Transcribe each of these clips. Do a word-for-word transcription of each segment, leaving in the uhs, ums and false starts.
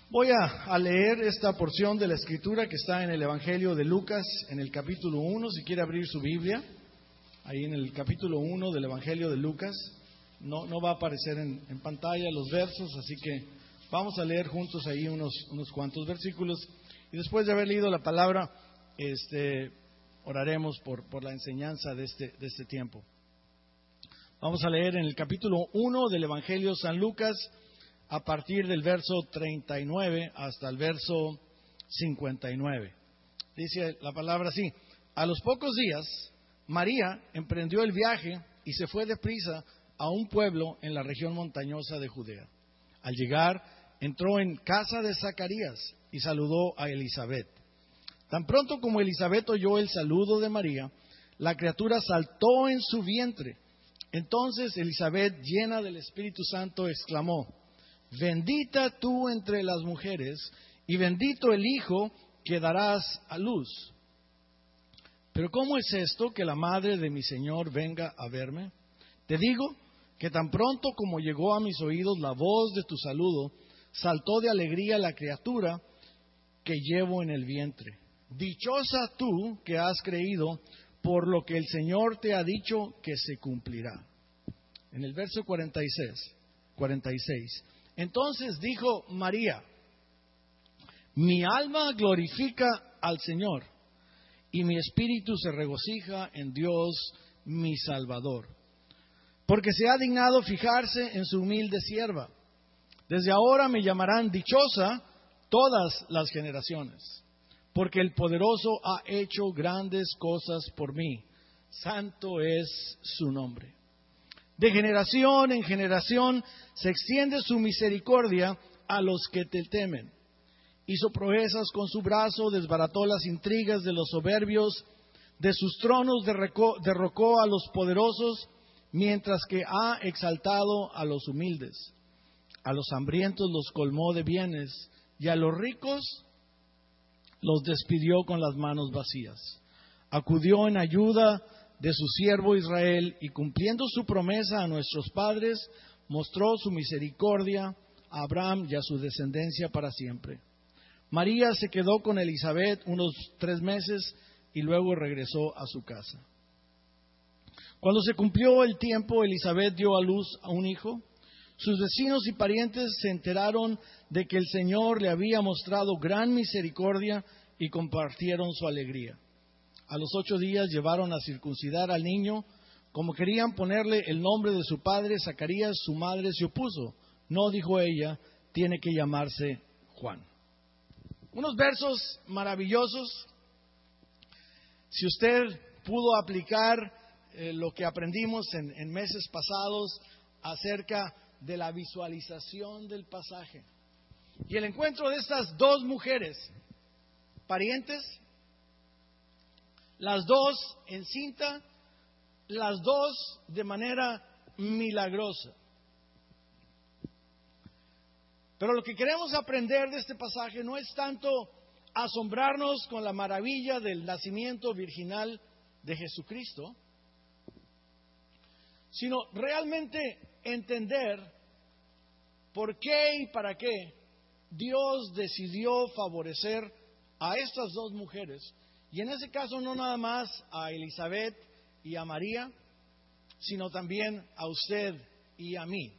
Voy a, a leer esta porción de la Escritura que está en el Evangelio de Lucas, en el capítulo uno, si quiere abrir su Biblia, ahí en el capítulo uno del Evangelio de Lucas. No, no va a aparecer en, en pantalla los versos, así que vamos a leer juntos ahí unos, unos cuantos versículos. Y después de haber leído la palabra, este, oraremos por, por la enseñanza de este, de este tiempo. Vamos a leer en el capítulo uno del Evangelio de San Lucas, a partir del verso treinta y nueve hasta el verso cincuenta y nueve. Dice la palabra así: a los pocos días, María emprendió el viaje y se fue deprisa a un pueblo en la región montañosa de Judea. Al llegar, entró en casa de Zacarías y saludó a Elisabet. Tan pronto como Elisabet oyó el saludo de María, la criatura saltó en su vientre. Entonces Elisabet, llena del Espíritu Santo, exclamó: bendita tú entre las mujeres, y bendito el hijo que darás a luz. Pero ¿cómo es esto que la madre de mi Señor venga a verme? Te digo que tan pronto como llegó a mis oídos la voz de tu saludo, saltó de alegría la criatura que llevo en el vientre. Dichosa tú que has creído, por lo que el Señor te ha dicho que se cumplirá. En el verso cuarenta y seis, cuarenta y seis. Entonces dijo María: mi alma glorifica al Señor, y mi espíritu se regocija en Dios mi Salvador, porque se ha dignado fijarse en su humilde sierva. Desde ahora me llamarán dichosa todas las generaciones, porque el Poderoso ha hecho grandes cosas por mí. Santo es su nombre. De generación en generación se extiende su misericordia a los que te temen. Hizo proezas con su brazo, desbarató las intrigas de los soberbios, de sus tronos derrocó, derrocó a los poderosos, mientras que ha exaltado a los humildes. A los hambrientos los colmó de bienes, y a los ricos los despidió con las manos vacías. Acudió en ayuda de su siervo Israel, y cumpliendo su promesa a nuestros padres, mostró su misericordia a Abraham y a su descendencia para siempre. María se quedó con Elisabet unos tres meses y luego regresó a su casa. Cuando se cumplió el tiempo, Elisabet dio a luz a un hijo. Sus vecinos y parientes se enteraron de que el Señor le había mostrado gran misericordia y compartieron su alegría. A los ocho días llevaron a circuncidar al niño. Como querían ponerle el nombre de su padre, Zacarías, su madre se opuso. No, dijo ella, tiene que llamarse Juan. Unos versos maravillosos. Si usted pudo aplicar eh, lo que aprendimos en, en meses pasados acerca de la visualización del pasaje y el encuentro de estas dos mujeres, parientes, las dos encinta, las dos de manera milagrosa. Pero lo que queremos aprender de este pasaje no es tanto asombrarnos con la maravilla del nacimiento virginal de Jesucristo, sino realmente entender por qué y para qué Dios decidió favorecer a estas dos mujeres. Y en ese caso no nada más a Elisabet y a María, sino también a usted y a mí.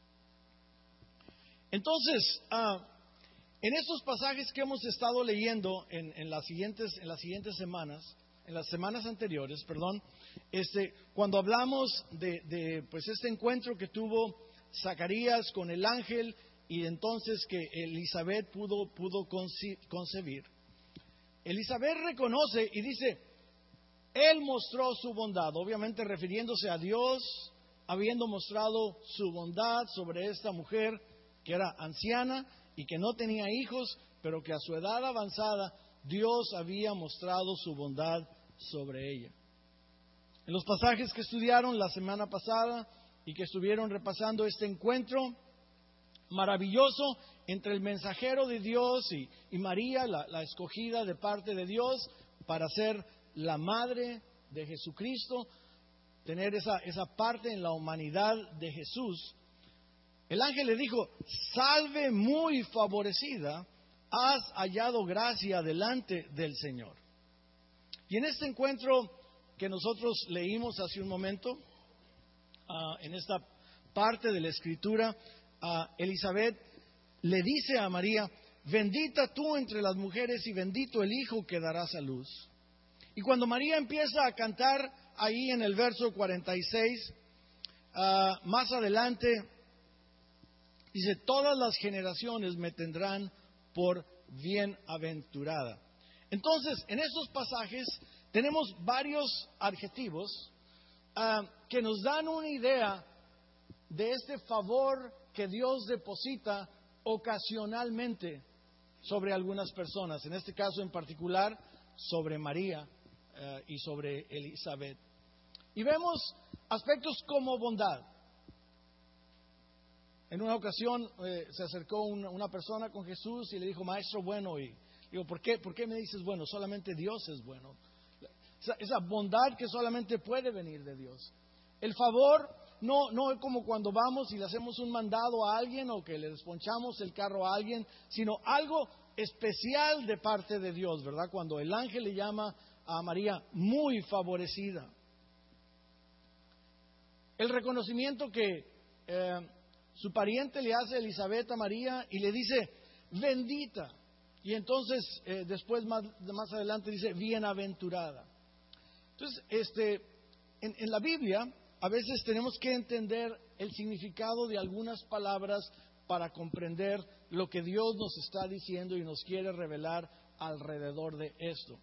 Entonces, uh, en estos pasajes que hemos estado leyendo en, en, las siguientes, en las siguientes semanas, en las semanas anteriores, perdón, este, cuando hablamos de, de pues este encuentro que tuvo Zacarías con el ángel y entonces que Elisabet pudo, pudo concebir, Elisabet reconoce y dice: Él mostró su bondad, obviamente refiriéndose a Dios, habiendo mostrado su bondad sobre esta mujer que era anciana y que no tenía hijos, pero que a su edad avanzada Dios había mostrado su bondad sobre ella. En los pasajes que estudiaron la semana pasada y que estuvieron repasando este encuentro maravilloso entre el mensajero de Dios y, y María, la, la escogida de parte de Dios para ser la madre de Jesucristo, tener esa, esa parte en la humanidad de Jesús. El ángel le dijo: salve muy favorecida, has hallado gracia delante del Señor. Y en este encuentro que nosotros leímos hace un momento, uh, en esta parte de la Escritura, uh, Elizabeth le dice a María: bendita tú entre las mujeres y bendito el hijo que darás a luz. Y cuando María empieza a cantar ahí en el verso cuarenta y seis, uh, más adelante, dice: todas las generaciones me tendrán por bienaventurada. Entonces, en estos pasajes tenemos varios adjetivos uh, que nos dan una idea de este favor que Dios deposita ocasionalmente sobre algunas personas. En este caso en particular, sobre María uh, y sobre Elizabeth. Y vemos aspectos como bondad. En una ocasión eh, se acercó una, una persona con Jesús y le dijo: maestro bueno. Y digo: ¿por qué, ¿por qué me dices bueno? Solamente Dios es bueno. Esa, esa bondad que solamente puede venir de Dios. El favor no, no es como cuando vamos y le hacemos un mandado a alguien o que le desponchamos el carro a alguien, sino algo especial de parte de Dios, ¿verdad? Cuando el ángel le llama a María muy favorecida. El reconocimiento que eh, su pariente le hace a Elizabeth a María y le dice: bendita. Y entonces eh, después más, más adelante dice: bienaventurada. Entonces, este, en, en la Biblia a veces tenemos que entender el significado de algunas palabras para comprender lo que Dios nos está diciendo y nos quiere revelar alrededor de esto.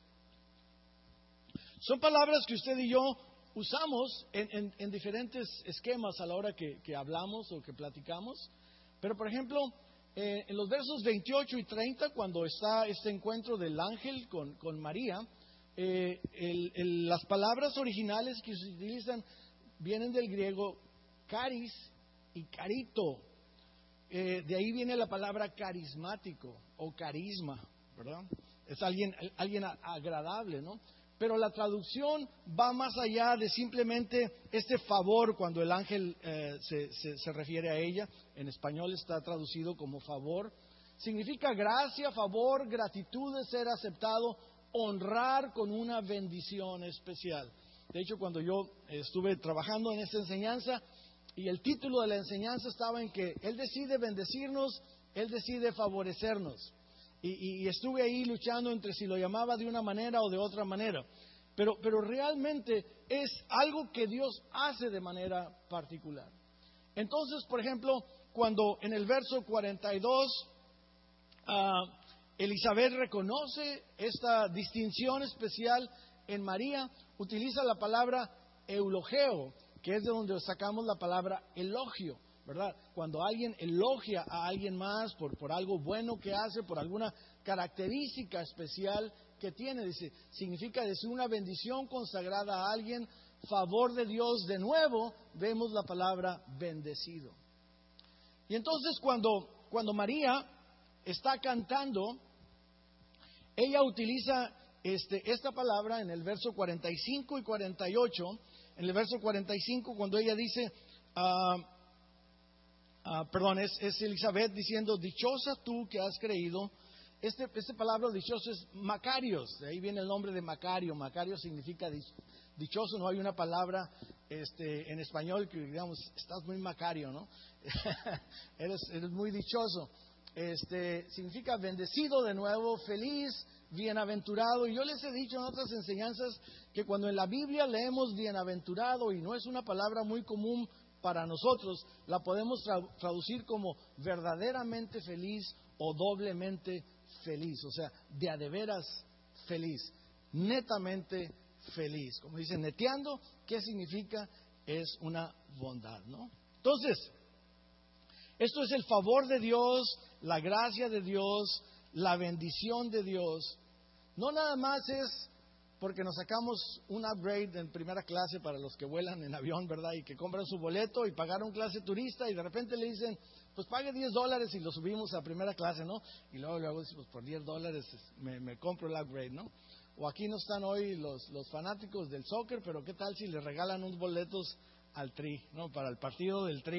Son palabras que usted y yo usamos en, en, en diferentes esquemas a la hora que, que hablamos o que platicamos. Pero, por ejemplo, eh, en los versos veintiocho y treinta, cuando está este encuentro del ángel con, con María, eh, el, el, las palabras originales que se utilizan vienen del griego caris y carito. Eh, de ahí viene la palabra carismático o carisma, ¿verdad? Es alguien, alguien agradable, ¿no? Pero la traducción va más allá de simplemente este favor cuando el ángel eh, se, se, se refiere a ella. En español está traducido como favor. Significa gracia, favor, gratitud de ser aceptado, honrar con una bendición especial. De hecho, cuando yo estuve trabajando en esta enseñanza, y el título de la enseñanza estaba en que Él decide bendecirnos, Él decide favorecernos. Y, y estuve ahí luchando entre si lo llamaba de una manera o de otra manera. Pero, pero realmente es algo que Dios hace de manera particular. Entonces, por ejemplo, cuando en el verso cuarenta y dos uh, Elizabeth reconoce esta distinción especial en María, utiliza la palabra eulogeo, que es de donde sacamos la palabra elogio, ¿verdad? Cuando alguien elogia a alguien más por, por algo bueno que hace, por alguna característica especial que tiene, dice, significa decir una bendición consagrada a alguien, favor de Dios. De nuevo vemos la palabra bendecido. Y entonces cuando, cuando María está cantando, ella utiliza este, esta palabra en el verso cuarenta y cinco y cuarenta y ocho. En el verso cuarenta y cinco, cuando ella dice, uh, uh, perdón, es, es Elizabeth diciendo: dichosa tú que has creído. Este, este palabra dichoso es Macarios, de ahí viene el nombre de Macario. Macario significa dichoso. No hay una palabra este, en español que digamos: estás muy Macario, ¿no? eres, eres muy dichoso. Este, significa bendecido de nuevo, feliz, bienaventurado. Y yo les he dicho en otras enseñanzas que cuando en la Biblia leemos bienaventurado, y no es una palabra muy común para nosotros, la podemos tra- traducir como verdaderamente feliz o doblemente feliz. O sea, de a de veras feliz, netamente feliz. Como dicen, neteando, ¿qué significa? Es una bondad, ¿no? Entonces, esto es el favor de Dios, la gracia de Dios, la bendición de Dios. No nada más es porque nos sacamos un upgrade en primera clase para los que vuelan en avión, ¿verdad? Y que compran su boleto y pagaron clase turista y de repente le dicen: pues pague diez dólares y lo subimos a primera clase, ¿no? Y luego luego decimos: por diez dólares me, me compro el upgrade, ¿no? O aquí no están hoy los, los fanáticos del soccer, pero ¿qué tal si les regalan unos boletos al Tri, ¿no? Para el partido del Tri.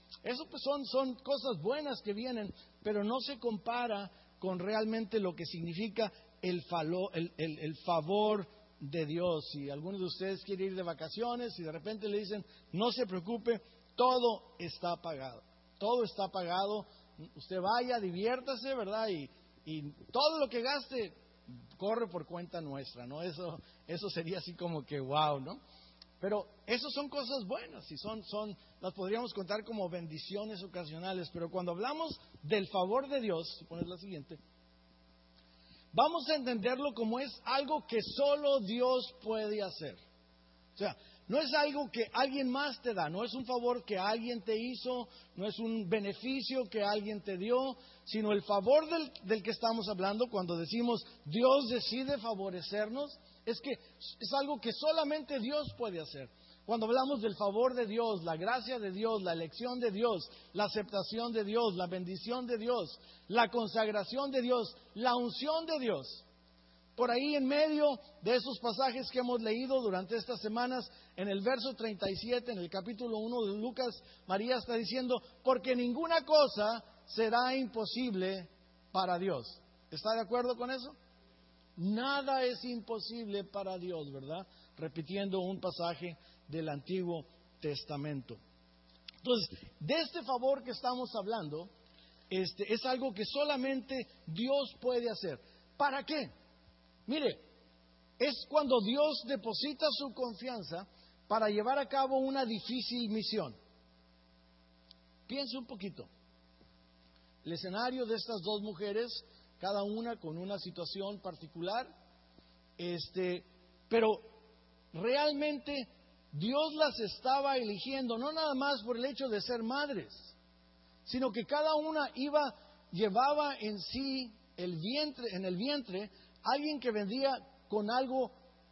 Eso pues son, son cosas buenas que vienen, pero no se compara con realmente lo que significa el, falo, el, el, el favor de Dios. Si algunos de ustedes quieren ir de vacaciones y de repente le dicen, no se preocupe, todo está pagado. Todo está pagado. Usted vaya, diviértase, ¿verdad? Y, y todo lo que gaste corre por cuenta nuestra, ¿no? Eso, eso sería así como que wow, ¿no? Pero esas son cosas buenas y son, son, las podríamos contar como bendiciones ocasionales. Pero cuando hablamos del favor de Dios, si pones la siguiente, vamos a entenderlo como es algo que solo Dios puede hacer. O sea, no es algo que alguien más te da, no es un favor que alguien te hizo, no es un beneficio que alguien te dio, sino el favor del, del que estamos hablando cuando decimos Dios decide favorecernos, es que es algo que solamente Dios puede hacer. Cuando hablamos del favor de Dios, la gracia de Dios, la elección de Dios, la aceptación de Dios, la bendición de Dios, la consagración de Dios, la unción de Dios. Por ahí en medio de esos pasajes que hemos leído durante estas semanas, en el verso treinta y siete, en el capítulo uno de Lucas, María está diciendo, porque ninguna cosa será imposible para Dios. ¿Está de acuerdo con eso? Nada es imposible para Dios, ¿verdad? Repitiendo un pasaje del Antiguo Testamento. Entonces, de este favor que estamos hablando, este, es algo que solamente Dios puede hacer. ¿Para qué? Mire, es cuando Dios deposita su confianza para llevar a cabo una difícil misión. Piense un poquito. El escenario de estas dos mujeres, cada una con una situación particular, este, pero realmente Dios las estaba eligiendo, no nada más por el hecho de ser madres, sino que cada una iba, llevaba en sí el vientre, en el vientre, alguien que vendría con algo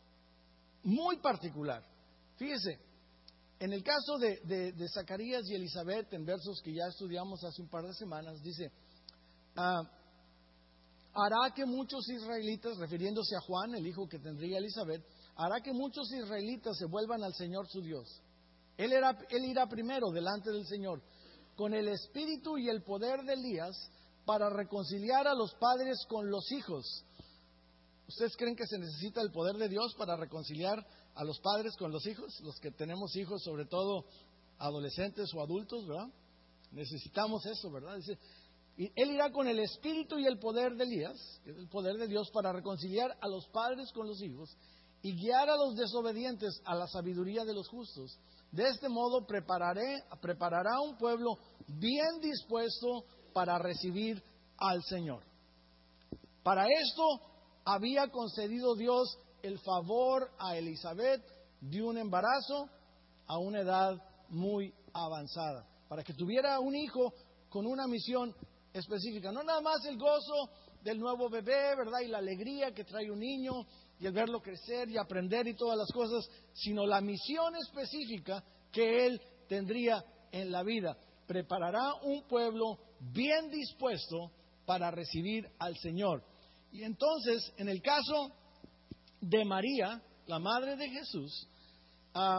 muy particular. Fíjese, en el caso de, de, de Zacarías y Elizabeth, en versos que ya estudiamos hace un par de semanas, dice, ah, hará que muchos israelitas, refiriéndose a Juan, el hijo que tendría Elizabeth, hará que muchos israelitas se vuelvan al Señor su Dios. Él, era, él irá primero delante del Señor, con el espíritu y el poder de Elías, para reconciliar a los padres con los hijos. ¿Ustedes creen que se necesita el poder de Dios para reconciliar a los padres con los hijos? Los que tenemos hijos, sobre todo adolescentes o adultos, ¿verdad? Necesitamos eso, ¿verdad? Dice, y él irá con el espíritu y el poder de Elías, el poder de Dios, para reconciliar a los padres con los hijos y guiar a los desobedientes a la sabiduría de los justos. De este modo prepararé, preparará un pueblo bien dispuesto para recibir al Señor. Para esto había concedido Dios el favor a Elizabeth de un embarazo a una edad muy avanzada, para que tuviera un hijo con una misión específica. No nada más el gozo del nuevo bebé, ¿verdad? Y la alegría que trae un niño y el verlo crecer y aprender y todas las cosas, sino la misión específica que él tendría en la vida. Preparará un pueblo bien dispuesto para recibir al Señor. Y entonces, en el caso de María, la madre de Jesús, uh,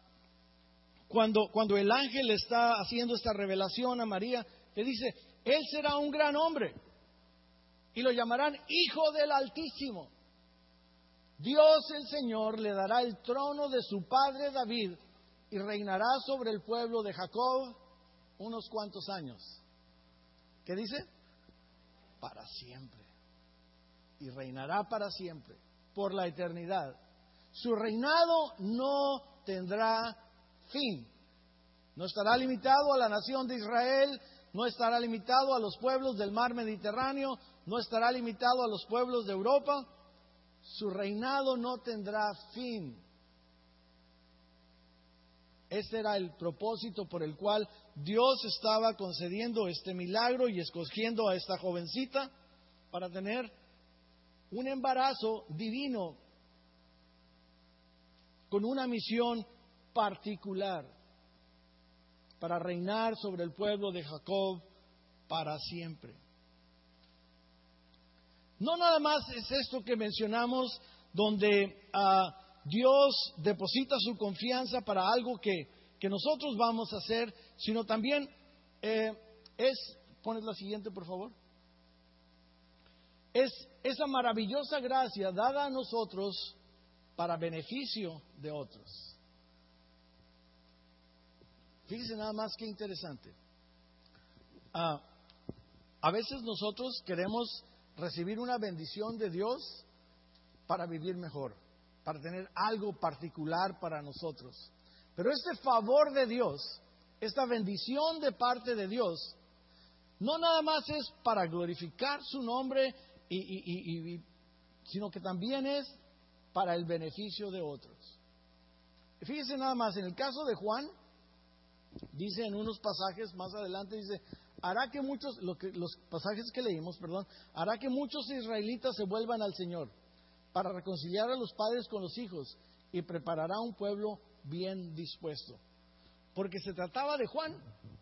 cuando, cuando el ángel está haciendo esta revelación a María, le dice, él será un gran hombre y lo llamarán Hijo del Altísimo. Dios el Señor le dará el trono de su padre David y reinará sobre el pueblo de Jacob unos cuantos años. ¿Qué dice? Para siempre. Y reinará para siempre, por la eternidad. Su reinado no tendrá fin. No estará limitado a la nación de Israel, no estará limitado a los pueblos del mar Mediterráneo, no estará limitado a los pueblos de Europa. Su reinado no tendrá fin. Este era el propósito por el cual Dios estaba concediendo este milagro y escogiendo a esta jovencita para tener un embarazo divino con una misión particular para reinar sobre el pueblo de Jacob para siempre. No nada más es esto que mencionamos, donde uh, Dios deposita su confianza para algo que, que nosotros vamos a hacer, sino también eh, es, pones la siguiente por favor, es esa maravillosa gracia dada a nosotros para beneficio de otros. Fíjense nada más qué interesante. Ah, a veces nosotros queremos recibir una bendición de Dios para vivir mejor, para tener algo particular para nosotros. Pero este favor de Dios, esta bendición de parte de Dios, no nada más es para glorificar su nombre, y, y, y, y, sino que también es para el beneficio de otros. Fíjense nada más, en el caso de Juan, dice en unos pasajes más adelante, dice, hará que muchos, lo que, los pasajes que leímos, perdón, hará que muchos israelitas se vuelvan al Señor, para reconciliar a los padres con los hijos, y preparará un pueblo bien dispuesto. Porque se trataba de Juan,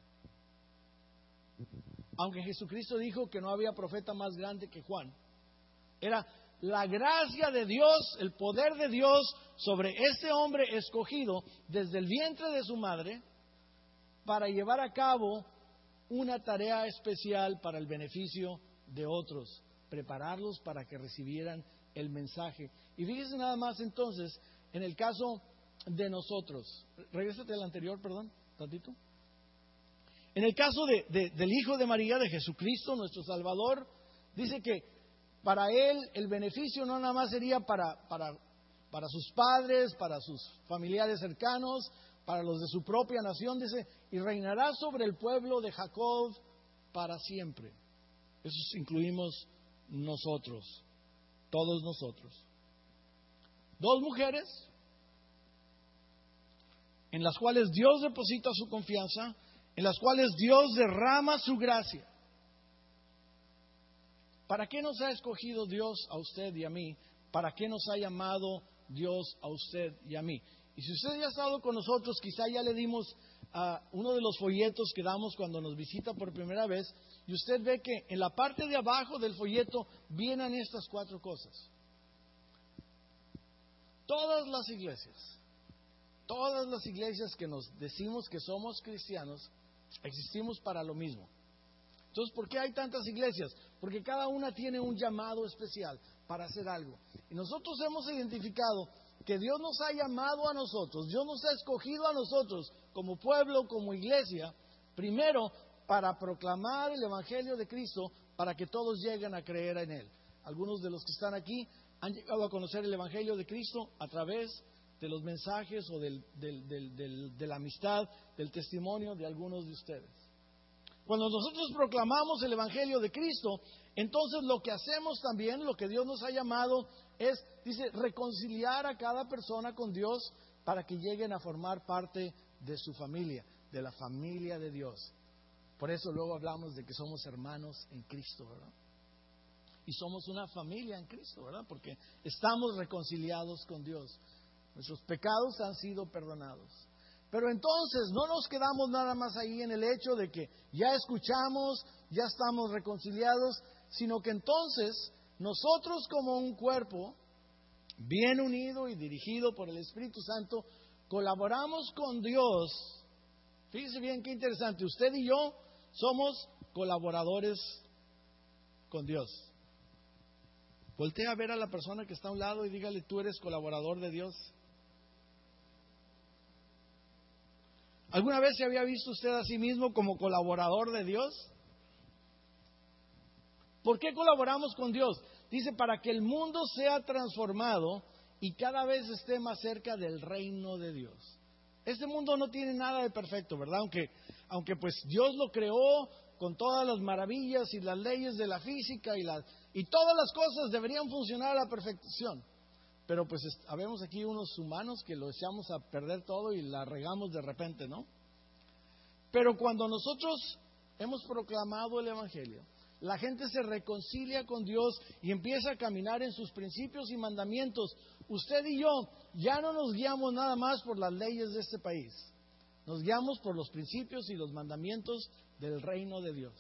aunque Jesucristo dijo que no había profeta más grande que Juan. Era la gracia de Dios, el poder de Dios sobre ese hombre escogido desde el vientre de su madre para llevar a cabo una tarea especial para el beneficio de otros, prepararlos para que recibieran el mensaje. Y fíjense nada más entonces, en el caso de nosotros, regrésate al anterior, perdón, tantito. En el caso de, de, del Hijo de María, de Jesucristo, nuestro Salvador, dice que para Él el beneficio no nada más sería para, para, para sus padres, para sus familiares cercanos, para los de su propia nación, dice, y reinará sobre el pueblo de Jacob para siempre. Eso incluimos nosotros, todos nosotros. Dos mujeres en las cuales Dios deposita su confianza, en las cuales Dios derrama su gracia. ¿Para qué nos ha escogido Dios a usted y a mí? ¿Para qué nos ha llamado Dios a usted y a mí? Y si usted ya ha estado con nosotros, quizá ya le dimos a uh, uno de los folletos que damos cuando nos visita por primera vez, y usted ve que en la parte de abajo del folleto vienen estas cuatro cosas. Todas las iglesias, todas las iglesias que nos decimos que somos cristianos, existimos para lo mismo. Entonces, ¿por qué hay tantas iglesias? Porque cada una tiene un llamado especial para hacer algo. Y nosotros hemos identificado que Dios nos ha llamado a nosotros, Dios nos ha escogido a nosotros como pueblo, como iglesia, primero para proclamar el Evangelio de Cristo, para que todos lleguen a creer en Él. Algunos de los que están aquí han llegado a conocer el Evangelio de Cristo a través de los mensajes o del, del, del, del, de la amistad, del testimonio de algunos de ustedes. Cuando nosotros proclamamos el Evangelio de Cristo, entonces lo que hacemos también, lo que Dios nos ha llamado es, dice, reconciliar a cada persona con Dios para que lleguen a formar parte de su familia, de la familia de Dios. Por eso luego hablamos de que somos hermanos en Cristo, ¿verdad? Y somos una familia en Cristo, ¿verdad? Porque estamos reconciliados con Dios. Nuestros pecados han sido perdonados. Pero entonces no nos quedamos nada más ahí en el hecho de que ya escuchamos, ya estamos reconciliados, sino que entonces nosotros como un cuerpo bien unido y dirigido por el Espíritu Santo, colaboramos con Dios. Fíjese bien qué interesante, usted y yo somos colaboradores con Dios. Voltea a ver a la persona que está a un lado y dígale, tú eres colaborador de Dios. ¿Alguna vez se había visto usted a sí mismo como colaborador de Dios? ¿Por qué colaboramos con Dios? Dice, para que el mundo sea transformado y cada vez esté más cerca del reino de Dios. Este mundo no tiene nada de perfecto, ¿verdad? Aunque, aunque pues Dios lo creó con todas las maravillas y las leyes de la física y, la, y todas las cosas deberían funcionar a la perfección. Pero pues habemos aquí unos humanos que lo echamos a perder todo y la regamos de repente, ¿no? Pero cuando nosotros hemos proclamado el Evangelio, la gente se reconcilia con Dios y empieza a caminar en sus principios y mandamientos. Usted y yo ya no nos guiamos nada más por las leyes de este país. Nos guiamos por los principios y los mandamientos del reino de Dios.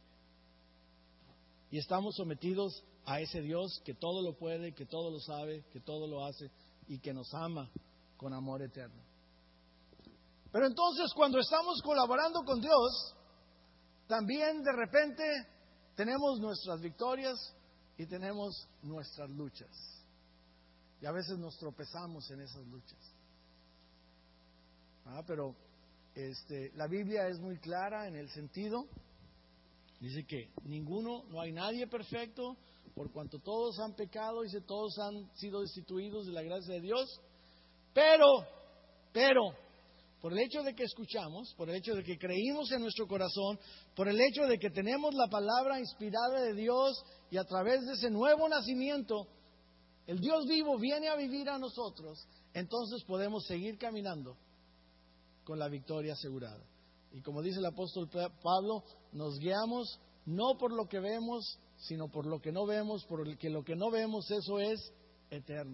Y estamos sometidos a ese Dios que todo lo puede, que todo lo sabe, que todo lo hace y que nos ama con amor eterno. Pero entonces cuando estamos colaborando con Dios, también de repente tenemos nuestras victorias y tenemos nuestras luchas. Y a veces nos tropezamos en esas luchas. Ah, pero este, la Biblia es muy clara en el sentido. Dice que ninguno, no hay nadie perfecto, por cuanto todos han pecado, dice, todos han sido destituidos de la gracia de Dios. Pero, pero, por el hecho de que escuchamos, por el hecho de que creímos en nuestro corazón, por el hecho de que tenemos la palabra inspirada de Dios y a través de ese nuevo nacimiento, el Dios vivo viene a vivir a nosotros, entonces podemos seguir caminando con la victoria asegurada. Y como dice el apóstol Pablo, nos guiamos no por lo que vemos, sino por lo que no vemos, porque lo que no vemos, eso es eterno.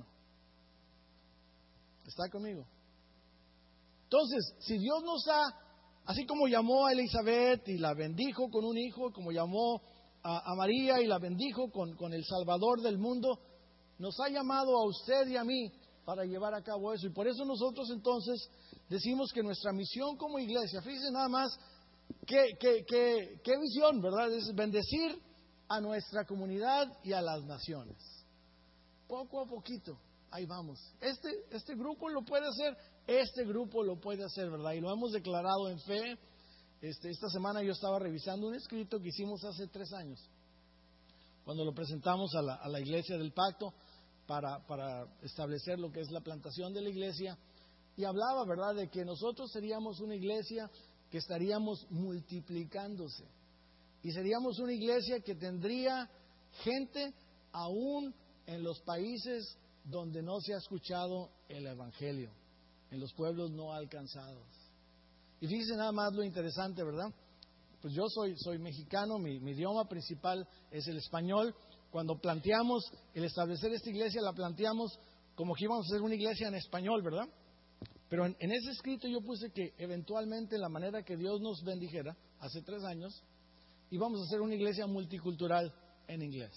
¿Está conmigo? Entonces, si Dios nos ha, así como llamó a Elizabeth y la bendijo con un hijo, como llamó a, a María y la bendijo con, con el Salvador del mundo, nos ha llamado a usted y a mí para llevar a cabo eso. Y por eso nosotros entonces decimos que nuestra misión como iglesia, fíjense nada más, qué, qué, qué, qué visión, ¿verdad? Es bendecir a nuestra comunidad y a las naciones. Poco a poquito, ahí vamos. Este, este grupo lo puede hacer, este grupo lo puede hacer, ¿verdad? Y lo hemos declarado en fe. Este, esta semana yo estaba revisando un escrito que hicimos hace tres años, cuando lo presentamos a la, a la iglesia del pacto para, para establecer lo que es la plantación de la iglesia. Y hablaba, ¿verdad?, de que nosotros seríamos una iglesia que estaríamos multiplicándose. Y seríamos una iglesia que tendría gente aún en los países donde no se ha escuchado el Evangelio, en los pueblos no alcanzados. Y fíjense nada más lo interesante, ¿verdad? Pues yo soy, soy mexicano, mi, mi idioma principal es el español. Cuando planteamos el establecer esta iglesia, la planteamos como que íbamos a ser una iglesia en español, ¿verdad? Pero en, en ese escrito yo puse que eventualmente, la manera que Dios nos bendijera, hace tres años, íbamos a ser una iglesia multicultural en inglés.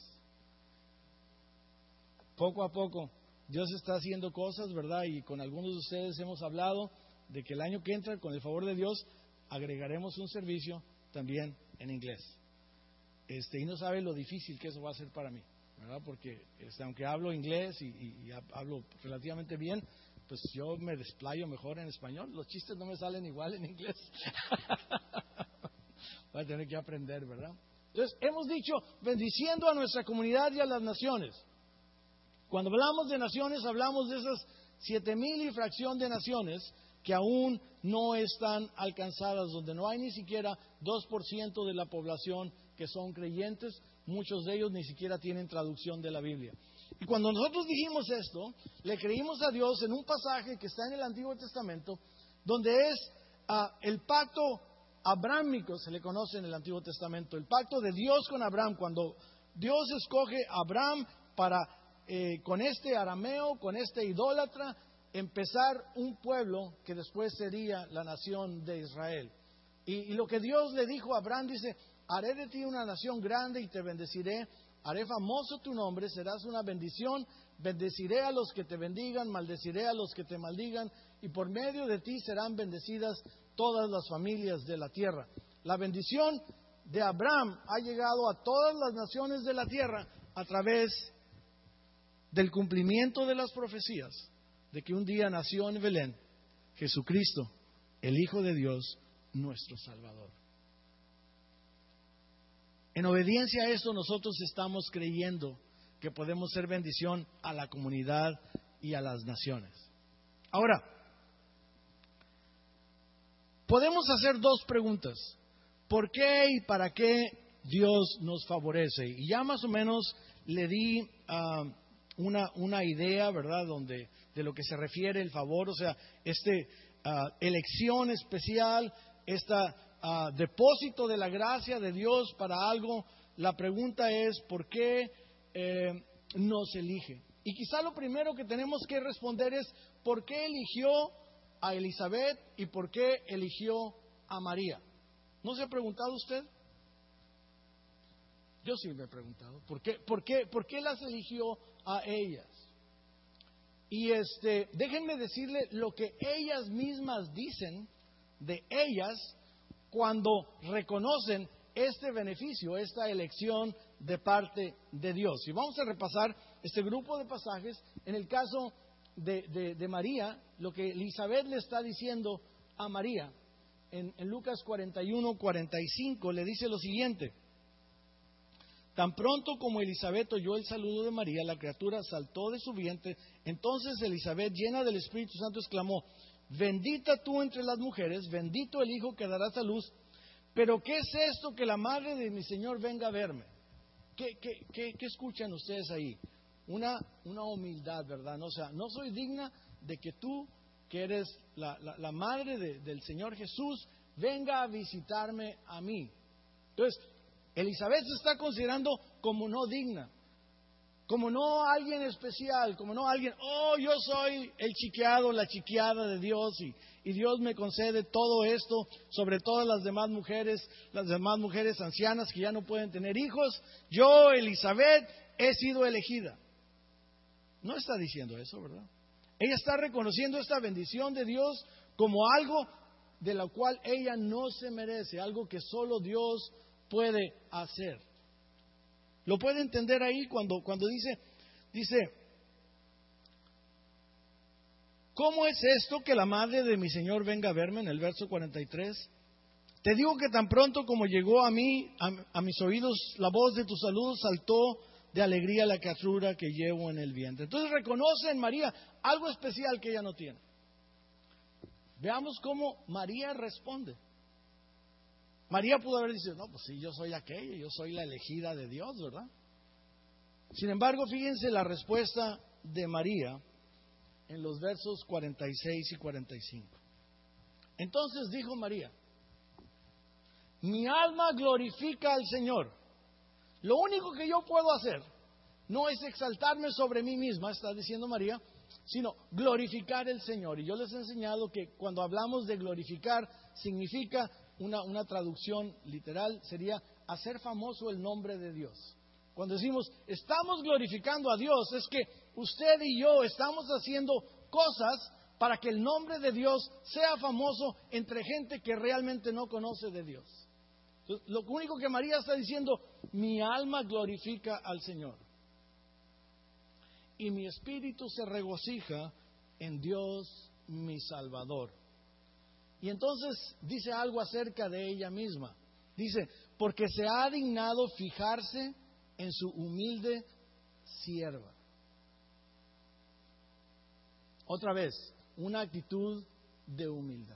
Poco a poco, Dios está haciendo cosas, ¿verdad? Y con algunos de ustedes hemos hablado de que el año que entra, con el favor de Dios, agregaremos un servicio también en inglés. Este, y no sabe lo difícil que eso va a ser para mí, ¿verdad? Porque este, aunque hablo inglés y, y, y hablo relativamente bien, pues yo me desplayo mejor en español. Los chistes no me salen igual en inglés. Voy a tener que aprender, ¿verdad? Entonces, hemos dicho, bendiciendo a nuestra comunidad y a las naciones. Cuando hablamos de naciones, hablamos de esas siete mil y fracción de naciones que aún no están alcanzadas, donde no hay ni siquiera dos por ciento de la población que son creyentes. Muchos de ellos ni siquiera tienen traducción de la Biblia. Y cuando nosotros dijimos esto, le creímos a Dios en un pasaje que está en el Antiguo Testamento, donde es uh, el pacto abrámico, se le conoce en el Antiguo Testamento, el pacto de Dios con Abraham, cuando Dios escoge a Abraham para, eh, con este arameo, con este idólatra, empezar un pueblo que después sería la nación de Israel. Y, y lo que Dios le dijo a Abraham, dice, haré de ti una nación grande y te bendeciré, haré famoso tu nombre, serás una bendición, bendeciré a los que te bendigan, maldeciré a los que te maldigan, y por medio de ti serán bendecidas todas las familias de la tierra. La bendición de Abraham ha llegado a todas las naciones de la tierra a través del cumplimiento de las profecías de que un día nació en Belén Jesucristo, el Hijo de Dios, nuestro Salvador. En obediencia a esto, nosotros estamos creyendo que podemos ser bendición a la comunidad y a las naciones. Ahora, podemos hacer dos preguntas. ¿Por qué y para qué Dios nos favorece? Y ya más o menos le di uh, una, una idea, ¿verdad?, donde, de lo que se refiere el favor, o sea, este uh, elección especial, esta Uh, depósito de la gracia de Dios para algo. La pregunta es, ¿por qué eh, nos elige? Y quizá lo primero que tenemos que responder es, ¿por qué eligió a Elizabeth y por qué eligió a María? ¿No se ha preguntado usted? Yo sí me he preguntado, ¿por qué, por qué, por qué las eligió a ellas? Y este, déjenme decirle lo que ellas mismas dicen de ellas cuando reconocen este beneficio, esta elección de parte de Dios. Y vamos a repasar este grupo de pasajes. En el caso de, de, de María, lo que Elizabeth le está diciendo a María, en, en Lucas cuarenta y uno, cuarenta y cinco, le dice lo siguiente: tan pronto como Elizabeth oyó el saludo de María, la criatura saltó de su vientre. Entonces Elizabeth, llena del Espíritu Santo, exclamó: bendita tú entre las mujeres, bendito el hijo que darás a luz. Pero ¿qué es esto que la madre de mi Señor venga a verme? ¿Qué, qué, qué, qué escuchan ustedes ahí? Una, una humildad, ¿verdad? No, o sea, no soy digna de que tú, que eres la, la, la madre de, del Señor Jesús, venga a visitarme a mí. Entonces, Elizabeth se está considerando como no digna, como no alguien especial, como no alguien, oh, yo soy el chiqueado, la chiqueada de Dios y, y Dios me concede todo esto sobre todas las demás mujeres, las demás mujeres ancianas que ya no pueden tener hijos. Yo, Elizabeth, he sido elegida. No está diciendo eso, ¿verdad? Ella está reconociendo esta bendición de Dios como algo de lo cual ella no se merece, algo que solo Dios puede hacer. Lo puede entender ahí cuando, cuando dice, dice, ¿cómo es esto que la madre de mi Señor venga a verme? En el verso cuarenta y tres. Te digo que tan pronto como llegó a mí, a, a mis oídos, la voz de tu saludo, saltó de alegría la criatura que llevo en el vientre. Entonces reconoce en María algo especial que ella no tiene. Veamos cómo María responde. María pudo haber dicho, no, pues sí, yo soy aquella, yo soy la elegida de Dios, ¿verdad? Sin embargo, fíjense la respuesta de María en los versos cuarenta y seis y cuarenta y cinco. Entonces dijo María: mi alma glorifica al Señor. Lo único que yo puedo hacer no es exaltarme sobre mí misma, está diciendo María, sino glorificar al Señor. Y yo les he enseñado que cuando hablamos de glorificar, significa una, una traducción literal, sería hacer famoso el nombre de Dios. Cuando decimos estamos glorificando a Dios, es que usted y yo estamos haciendo cosas para que el nombre de Dios sea famoso entre gente que realmente no conoce de Dios. Entonces, lo único que María está diciendo, mi alma glorifica al Señor y mi espíritu se regocija en Dios mi Salvador. Y entonces dice algo acerca de ella misma. Dice, porque se ha dignado fijarse en su humilde sierva. Otra vez, una actitud de humildad.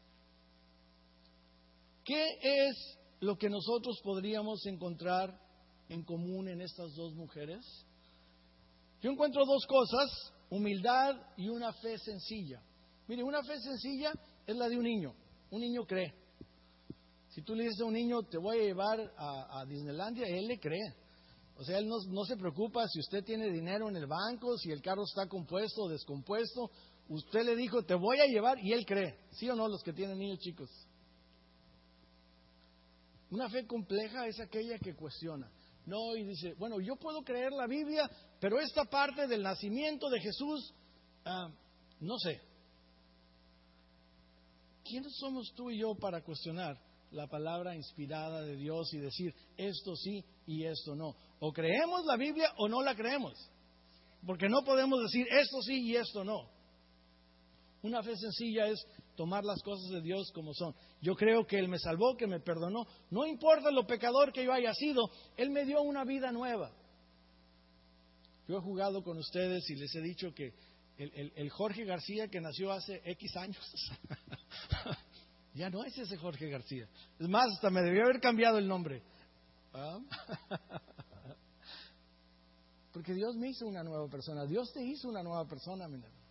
¿Qué es lo que nosotros podríamos encontrar en común en estas dos mujeres? Yo encuentro dos cosas, humildad y una fe sencilla. Mire, una fe sencilla es la de un niño. Un niño cree. Si tú le dices a un niño, te voy a llevar a, a Disneylandia, él le cree. O sea, él no, no se preocupa si usted tiene dinero en el banco, si el carro está compuesto o descompuesto. Usted le dijo, te voy a llevar, y él cree. ¿Sí o no, los que tienen niños chicos? Una fe compleja es aquella que cuestiona. No, y dice, bueno, yo puedo creer la Biblia, pero esta parte del nacimiento de Jesús, uh, no sé. ¿Quiénes somos tú y yo para cuestionar la palabra inspirada de Dios y decir esto sí y esto no? O creemos la Biblia o no la creemos. Porque no podemos decir esto sí y esto no. Una fe sencilla es tomar las cosas de Dios como son. Yo creo que Él me salvó, que me perdonó. No importa lo pecador que yo haya sido, Él me dio una vida nueva. Yo he jugado con ustedes y les he dicho que el, el, el Jorge García que nació hace X años, ya no es ese Jorge García. Es más, hasta me debió haber cambiado el nombre. ¿Ah? Porque Dios me hizo una nueva persona. Dios te hizo una nueva persona, mi hermano.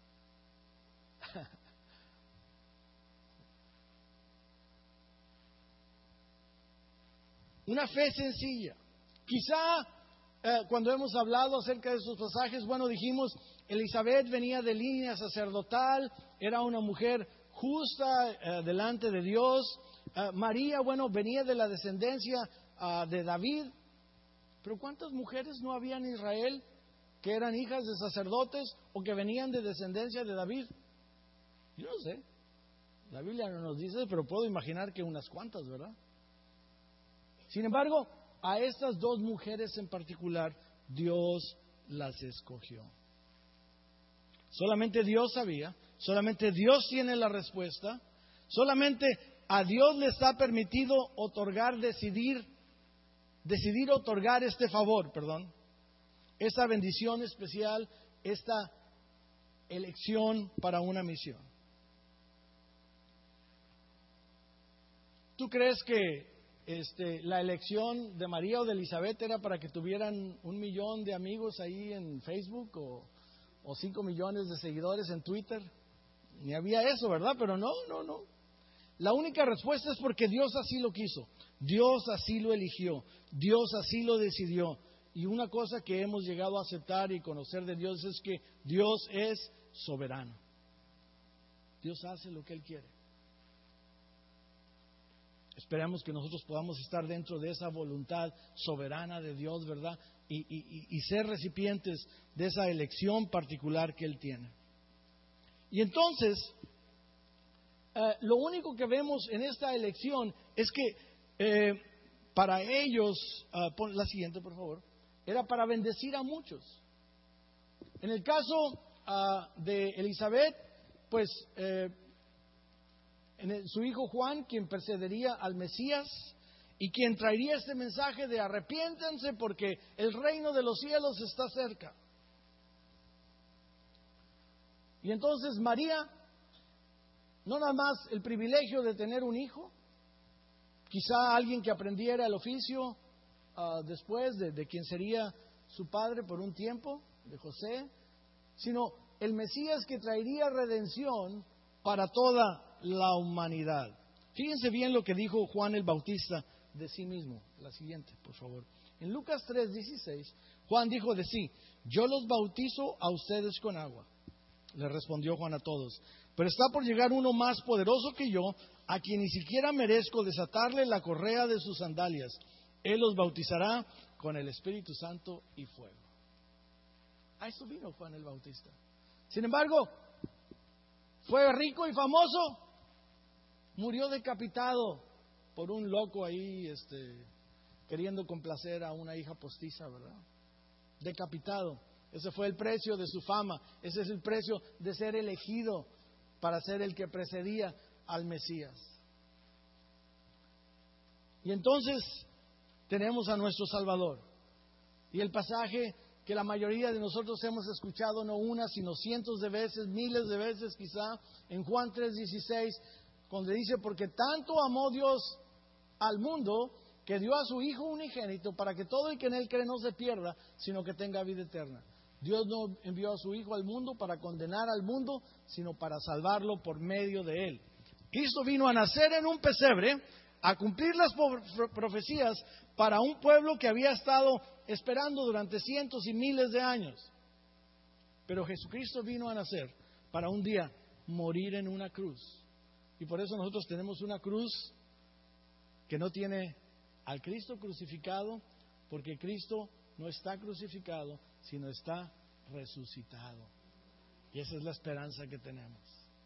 Una fe sencilla. Quizá eh, cuando hemos hablado acerca de esos pasajes, bueno, dijimos, Elizabeth venía de línea sacerdotal, era una mujer justa eh, delante de Dios. Eh, María, bueno, venía de la descendencia uh, de David. Pero ¿cuántas mujeres no había en Israel que eran hijas de sacerdotes o que venían de descendencia de David? Yo no sé. La Biblia no nos dice, pero puedo imaginar que unas cuantas, ¿verdad? Sin embargo, a estas dos mujeres en particular, Dios las escogió. Solamente Dios sabía, solamente Dios tiene la respuesta, solamente a Dios le está permitido otorgar, decidir, decidir otorgar este favor, perdón, esta bendición especial, esta elección para una misión. ¿Tú crees que este, la elección de María o de Elizabeth era para que tuvieran un millón de amigos ahí en Facebook o, o cinco millones de seguidores en Twitter? Ni había eso, ¿verdad? Pero no, no, no. La única respuesta es porque Dios así lo quiso, Dios así lo eligió, Dios así lo decidió. Y una cosa que hemos llegado a aceptar y conocer de Dios es que Dios es soberano. Dios hace lo que Él quiere. Esperamos que nosotros podamos estar dentro de esa voluntad soberana de Dios, ¿verdad? Y, y, y ser recipientes de esa elección particular que Él tiene. Y entonces, eh, lo único que vemos en esta elección es que eh, para ellos, uh, pon la siguiente por favor, era para bendecir a muchos. En el caso uh, de Elizabeth, pues eh, en el, su hijo Juan, quien precedería al Mesías y quien traería este mensaje de arrepiéntanse porque el reino de los cielos está cerca. Y entonces María, no nada más el privilegio de tener un hijo, quizá alguien que aprendiera el oficio Uh, después de, de quien sería su padre por un tiempo, de José, sino el Mesías que traería redención para toda la humanidad. Fíjense bien lo que dijo Juan el Bautista de sí mismo. La siguiente, por favor. En Lucas tres dieciséis, Juan dijo de sí: yo los bautizo a ustedes con agua. Le respondió Juan a todos: pero está por llegar uno más poderoso que yo, a quien ni siquiera merezco desatarle la correa de sus sandalias. Él los bautizará con el Espíritu Santo y fuego. A eso vino Juan el Bautista. Sin embargo, fue rico y famoso, murió decapitado por un loco ahí, este, queriendo complacer a una hija postiza, ¿verdad? Decapitado. Ese fue el precio de su fama. Ese es el precio de ser elegido para ser el que precedía al Mesías. Y entonces tenemos a nuestro Salvador. Y el pasaje que la mayoría de nosotros hemos escuchado no una, sino cientos de veces, miles de veces quizá, en Juan tres dieciséis, donde dice: porque tanto amó Dios al mundo, que dio a su Hijo unigénito, para que todo el que en Él cree no se pierda, sino que tenga vida eterna. Dios no envió a su Hijo al mundo para condenar al mundo, sino para salvarlo por medio de Él. Cristo vino a nacer en un pesebre, a cumplir las profecías para un pueblo que había estado esperando durante cientos y miles de años. Pero Jesucristo vino a nacer para un día morir en una cruz. Y por eso nosotros tenemos una cruz que no tiene al Cristo crucificado, porque Cristo no está crucificado, sino está resucitado. Y esa es la esperanza que tenemos.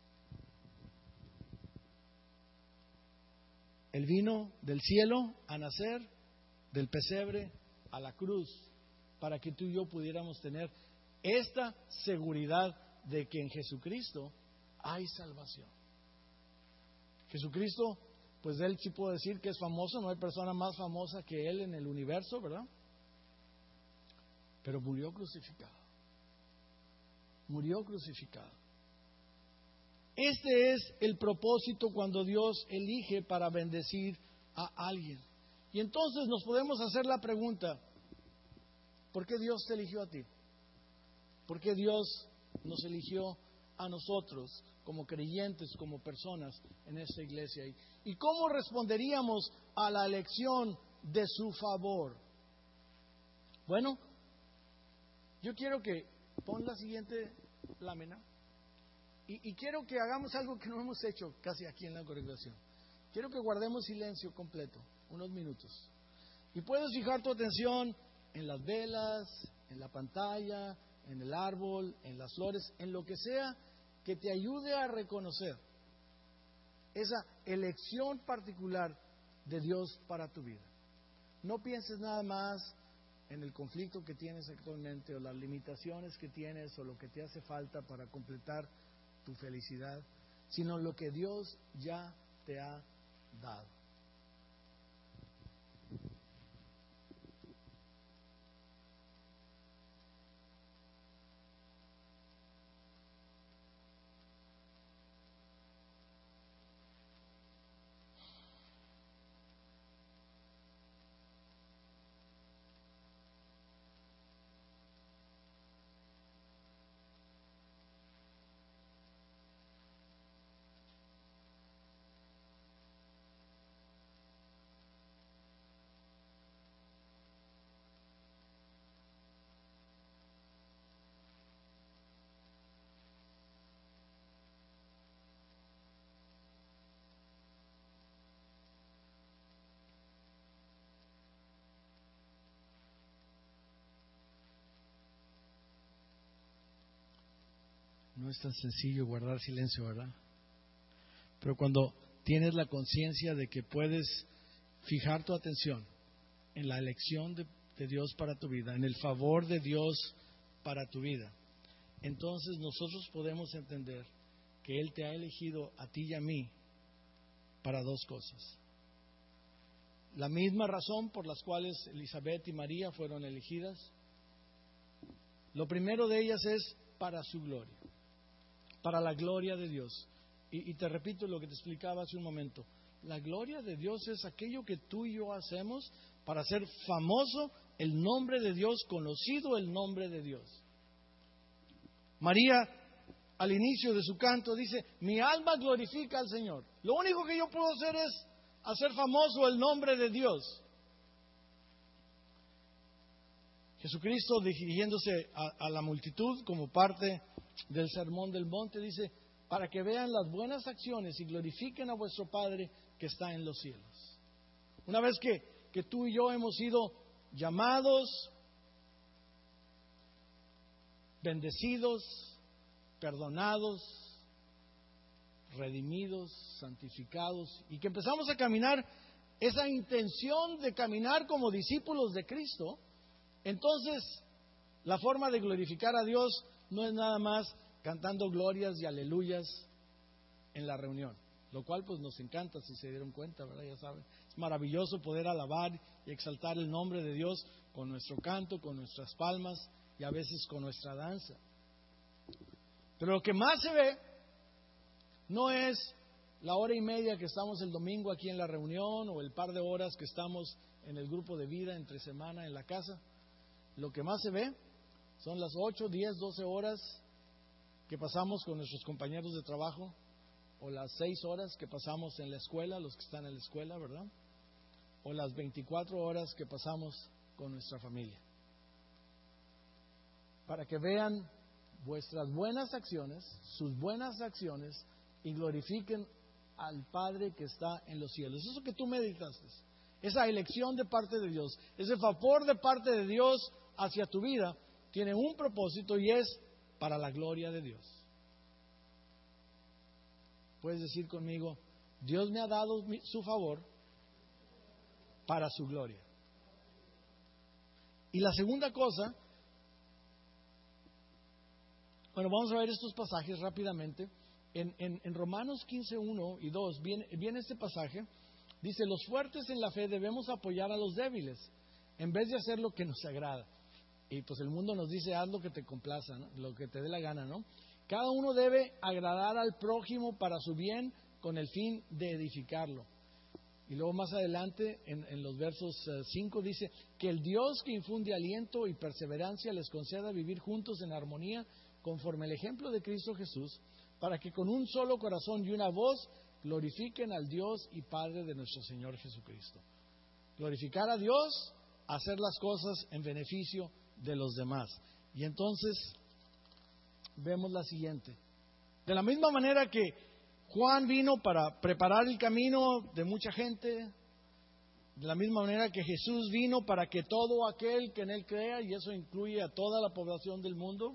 Él vino del cielo a nacer, del pesebre a la cruz, para que tú y yo pudiéramos tener esta seguridad de que en Jesucristo hay salvación. Jesucristo, pues de Él sí puedo decir que es famoso, no hay persona más famosa que Él en el universo, ¿verdad? Pero murió crucificado. Murió crucificado. Este es el propósito cuando Dios elige para bendecir a alguien. Y entonces nos podemos hacer la pregunta: ¿por qué Dios te eligió a ti? ¿Por qué Dios nos eligió a nosotros como creyentes, como personas en esta iglesia? ¿Y cómo responderíamos a la elección de su favor? Bueno, yo quiero que pon la siguiente lámina. Y, y quiero que hagamos algo que no hemos hecho casi aquí en la congregación. Quiero que guardemos silencio completo, unos minutos. Y puedes fijar tu atención en las velas, en la pantalla, en el árbol, en las flores, en lo que sea que te ayude a reconocer esa elección particular de Dios para tu vida. no pienses nada más en el conflicto que tienes actualmente o las limitaciones que tienes o lo que te hace falta para completar tu felicidad, sino lo que Dios ya te ha dado. No es tan sencillo guardar silencio, ¿verdad? Pero cuando tienes la conciencia de que puedes fijar tu atención en la elección de, de Dios para tu vida, en el favor de Dios para tu vida, entonces nosotros podemos entender que Él te ha elegido a ti y a mí para dos cosas. La misma razón por las cuales Elizabeth y María fueron elegidas. Lo primero de ellas es para su gloria, para la gloria de Dios. Y, y te repito lo que te explicaba hace un momento. La gloria de Dios es aquello que tú y yo hacemos para hacer famoso el nombre de Dios, conocido el nombre de Dios. María, al inicio de su canto, dice: mi alma glorifica al Señor. Lo único que yo puedo hacer es hacer famoso el nombre de Dios. Jesucristo, dirigiéndose a, a la multitud como parte del Sermón del Monte, dice: para que vean las buenas acciones y glorifiquen a vuestro Padre que está en los cielos. Una vez que, que tú y yo hemos sido llamados, bendecidos, perdonados, redimidos, santificados, y que empezamos a caminar, esa intención de caminar como discípulos de Cristo, entonces la forma de glorificar a Dios no es nada más cantando glorias y aleluyas en la reunión, lo cual pues nos encanta, si se dieron cuenta, ¿verdad? Ya saben, es maravilloso poder alabar y exaltar el nombre de Dios con nuestro canto, con nuestras palmas y a veces con nuestra danza. Pero lo que más se ve no es la hora y media que estamos el domingo aquí en la reunión o el par de horas que estamos en el grupo de vida entre semana en la casa. Lo que más se ve son las ocho, diez, doce horas que pasamos con nuestros compañeros de trabajo, o las seis horas que pasamos en la escuela, los que están en la escuela, ¿verdad? O las veinticuatro horas que pasamos con nuestra familia. Para que vean vuestras buenas acciones, sus buenas acciones, y glorifiquen al Padre que está en los cielos. Eso que tú meditaste, esa elección de parte de Dios, ese favor de parte de Dios hacia tu vida, tiene un propósito y es para la gloria de Dios. Puedes decir conmigo: Dios me ha dado su favor para su gloria. Y la segunda cosa, bueno, vamos a ver estos pasajes rápidamente. En, en, en Romanos quince, uno y dos viene, viene este pasaje. Dice: los fuertes en la fe debemos apoyar a los débiles en vez de hacer lo que nos agrada. Y pues el mundo nos dice: haz lo que te complaza, ¿no? Lo que te dé la gana, ¿no? Cada uno debe agradar al prójimo para su bien, con el fin de edificarlo. Y luego más adelante, en, en los versos cinco, dice: que el Dios que infunde aliento y perseverancia les conceda vivir juntos en armonía, conforme al ejemplo de Cristo Jesús, para que con un solo corazón y una voz glorifiquen al Dios y Padre de nuestro Señor Jesucristo. Glorificar a Dios, hacer las cosas en beneficio de los demás. Y entonces vemos la siguiente: de la misma manera que Juan vino para preparar el camino de mucha gente, de la misma manera que Jesús vino para que todo aquel que en Él crea, y eso incluye a toda la población del mundo,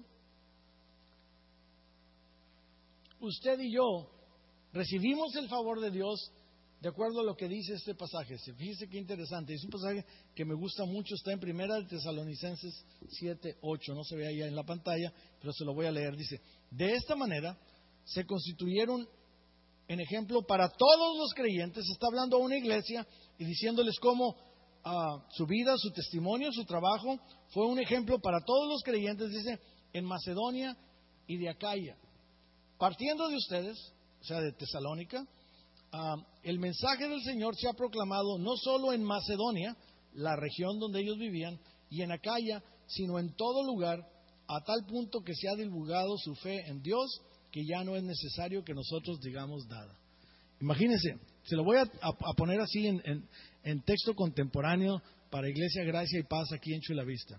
usted y yo recibimos el favor de Dios de acuerdo a lo que dice este pasaje. Fíjese qué interesante, es un pasaje que me gusta mucho, está en Primera de Tesalonicenses siete, ocho, no se ve ahí en la pantalla, pero se lo voy a leer. Dice: de esta manera se constituyeron en ejemplo para todos los creyentes. Está hablando a una iglesia y diciéndoles cómo uh, su vida, su testimonio, su trabajo fue un ejemplo para todos los creyentes, dice, en Macedonia y de Acaya. Partiendo de ustedes, o sea, de Tesalónica, uh, el mensaje del Señor se ha proclamado no solo en Macedonia, la región donde ellos vivían, y en Acaya, sino en todo lugar, a tal punto que se ha divulgado su fe en Dios, que ya no es necesario que nosotros digamos nada. Imagínense, se lo voy a, a, a poner así en, en, en texto contemporáneo para Iglesia Gracia y Paz aquí en Chula Vista.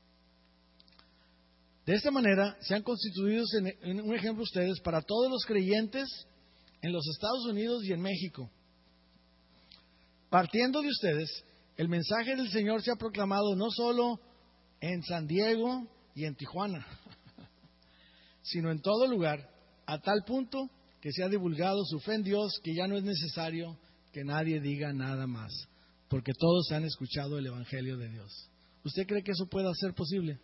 De esta manera se han constituido en, en un ejemplo ustedes para todos los creyentes en los Estados Unidos y en México. Partiendo de ustedes, el mensaje del Señor se ha proclamado no solo en San Diego y en Tijuana, sino en todo lugar, a tal punto que se ha divulgado su fe en Dios, que ya no es necesario que nadie diga nada más, porque todos han escuchado el Evangelio de Dios. ¿Usted cree que eso pueda ser posible?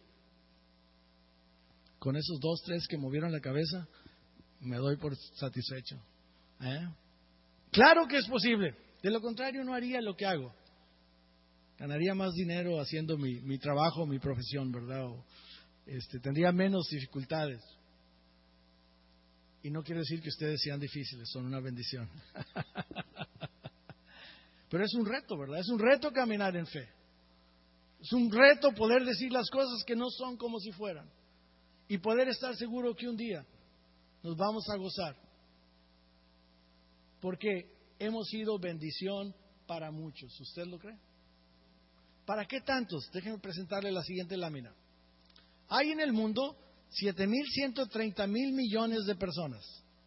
Con esos dos, tres que movieron la cabeza, me doy por satisfecho. ¿Eh? Claro que es posible. De lo contrario, no haría lo que hago. Ganaría más dinero haciendo mi, mi trabajo, mi profesión, ¿verdad? O, este, tendría menos dificultades. Y no quiero decir que ustedes sean difíciles, son una bendición. Pero es un reto, ¿verdad? Es un reto caminar en fe. Es un reto poder decir las cosas que no son como si fueran. Y poder estar seguro que un día nos vamos a gozar. Porque hemos sido bendición para muchos. ¿Usted lo cree? ¿Para qué tantos? Déjenme presentarle la siguiente lámina. Hay en el mundo siete mil ciento treinta mil millones de personas.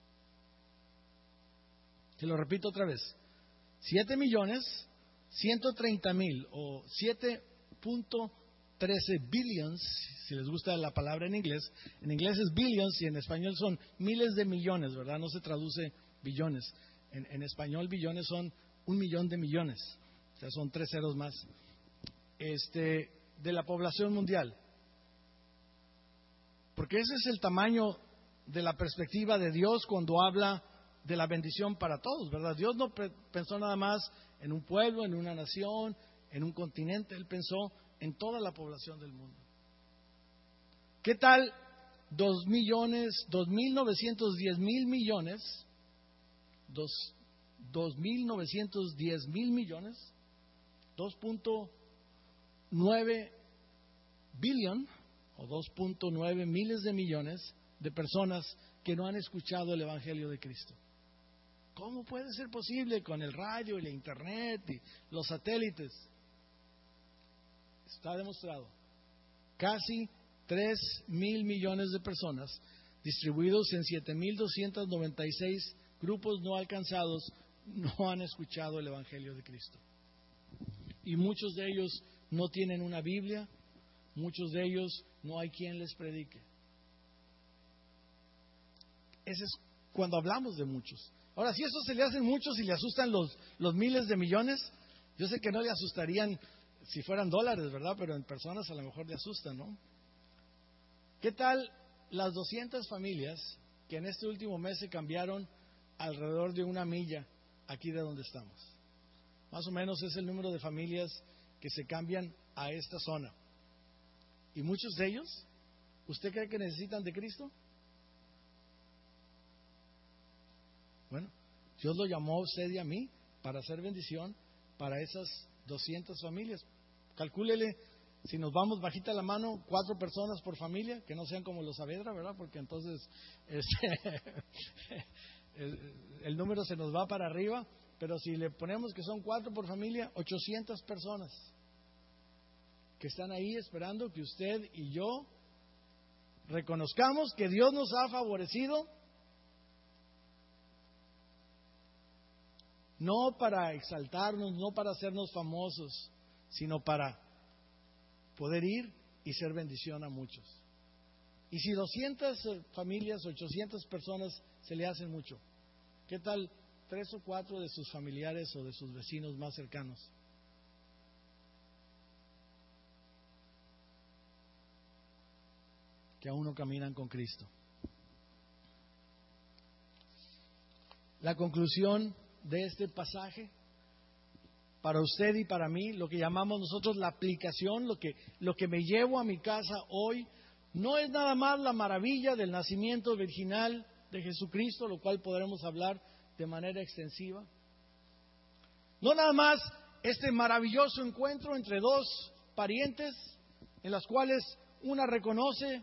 Se lo repito otra vez. siete millones ciento treinta mil o siete punto trece billions, si les gusta la palabra en inglés. En inglés es billions y en español son miles de millones, ¿verdad? No se traduce billones. En, en español billones son un millón de millones. O sea, son tres ceros más. Este, de la población mundial. Porque ese es el tamaño de la perspectiva de Dios cuando habla de la bendición para todos, ¿verdad? Dios no pensó nada más en un pueblo, en una nación, en un continente. Él pensó en toda la población del mundo. ¿Qué tal dos millones, dos mil novecientos diez mil millones, dos, dos mil novecientos diez mil millones, dos punto nueve billón o dos punto nueve miles de millones de personas que no han escuchado el Evangelio de Cristo? ¿Cómo puede ser posible con el radio y la internet y los satélites? Está demostrado. Casi tres mil millones de personas distribuidos en siete mil doscientos noventa y seis grupos no alcanzados no han escuchado el Evangelio de Cristo. Y muchos de ellos no tienen una Biblia, muchos de ellos no hay quien les predique. Ese es cuando hablamos de muchos. Ahora, si eso se le hacen muchos y le asustan los, los miles de millones, yo sé que no le asustarían si fueran dólares, ¿verdad? Pero en personas a lo mejor le asustan, ¿no? ¿Qué tal las doscientas familias que en este último mes se cambiaron alrededor de una milla aquí de donde estamos? Más o menos es el número de familias que se cambian a esta zona. ¿Y muchos de ellos, usted cree que necesitan de Cristo? Bueno, Dios lo llamó a usted y a mí para hacer bendición para esas doscientas familias. Calcúlele, si nos vamos bajita la mano, cuatro personas por familia, que no sean como los Saavedra, ¿verdad? Porque entonces este, el, el número se nos va para arriba. Pero si le ponemos que son cuatro por familia, ochocientas personas que están ahí esperando que usted y yo reconozcamos que Dios nos ha favorecido, no para exaltarnos, no para hacernos famosos, sino para poder ir y ser bendición a muchos. Y si doscientas familias, ochocientas personas se le hacen mucho, ¿qué tal tres o cuatro de sus familiares o de sus vecinos más cercanos. Que aún no caminan con Cristo. La conclusión de este pasaje, para usted y para mí, lo que llamamos nosotros la aplicación, lo que, lo que me llevo a mi casa hoy, no es nada más la maravilla del nacimiento virginal de Jesucristo, lo cual podremos hablar de manera extensiva. No nada más este maravilloso encuentro entre dos parientes, en las cuales una reconoce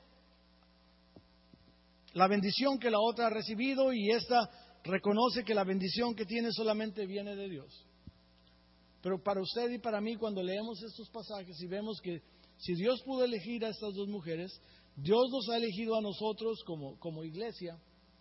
la bendición que la otra ha recibido y esta reconoce que la bendición que tiene solamente viene de Dios. Pero para usted y para mí, cuando leemos estos pasajes y vemos que si Dios pudo elegir a estas dos mujeres, Dios nos ha elegido a nosotros como, como iglesia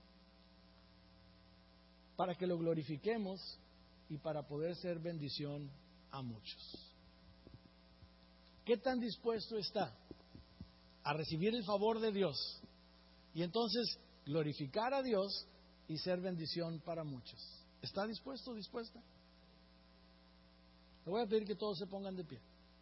para que lo glorifiquemos y para poder ser bendición a muchos. ¿Qué tan dispuesto está a recibir el favor de Dios y entonces glorificar a Dios y ser bendición para muchos? ¿Está dispuesto o dispuesta? Le voy a pedir que todos se pongan de pie.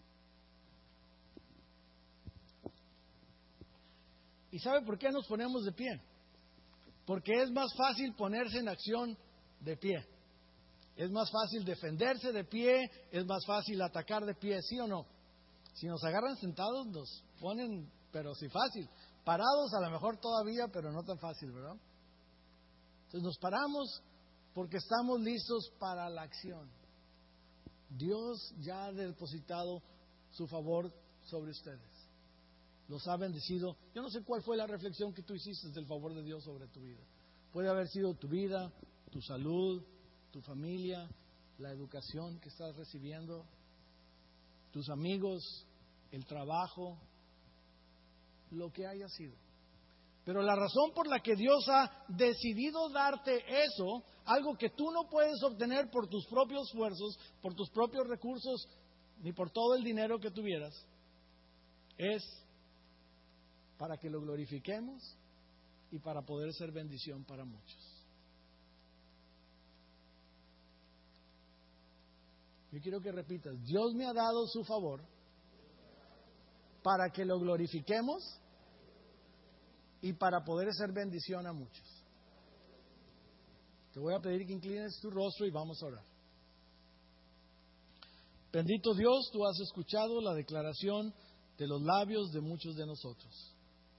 ¿Y sabe por qué nos ponemos de pie? Porque es más fácil ponerse en acción de pie. Es más fácil defenderse de pie, es más fácil atacar de pie, ¿sí o no? Si nos agarran sentados nos ponen, pero sí fácil. Parados a lo mejor todavía, pero no tan fácil, ¿verdad? Entonces nos paramos porque estamos listos para la acción. Dios ya ha depositado su favor sobre ustedes. Los ha bendecido. Yo no sé cuál fue la reflexión que tú hiciste del favor de Dios sobre tu vida. Puede haber sido tu vida, tu salud, tu familia, la educación que estás recibiendo, tus amigos, el trabajo, lo que haya sido. Pero la razón por la que Dios ha decidido darte eso, algo que tú no puedes obtener por tus propios esfuerzos, por tus propios recursos, ni por todo el dinero que tuvieras, es para que lo glorifiquemos y para poder ser bendición para muchos. Yo quiero que repitas, Dios me ha dado su favor para que lo glorifiquemos y para poder ser bendición a muchos. Te voy a pedir que inclines tu rostro y vamos a orar. Bendito Dios, tú has escuchado la declaración de los labios de muchos de nosotros.